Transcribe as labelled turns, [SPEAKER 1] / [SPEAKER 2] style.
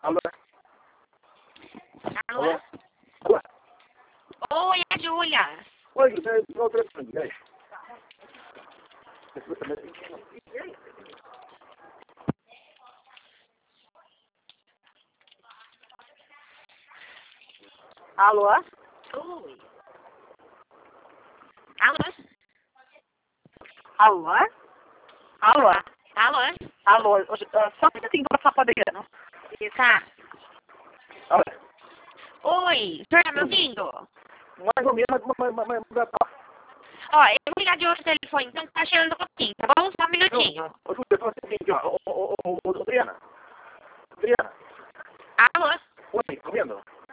[SPEAKER 1] Alô?
[SPEAKER 2] Alô?
[SPEAKER 1] Alô?
[SPEAKER 2] Oi, é a Júlia.
[SPEAKER 1] Oi, José, não telefone, e aí?
[SPEAKER 3] Alô?
[SPEAKER 2] Oi. Alô?
[SPEAKER 3] Alô? Alô?
[SPEAKER 2] Alô?
[SPEAKER 3] Alô? Só um minutinho pra passar pra Adriano.
[SPEAKER 2] Tá.
[SPEAKER 1] Alô?
[SPEAKER 2] Oi, o senhor tá me ouvindo?
[SPEAKER 1] Mais ou menos, mas tá.
[SPEAKER 2] Ó, eu vou ligar de outro telefone, então tá cheirando um pouquinho, tá bom? Só um minutinho.
[SPEAKER 1] Ô, Júlia, fala o seguinte, ó. Ô, Adriana. Adriana.
[SPEAKER 2] Alô?
[SPEAKER 1] Oi, tá vendo?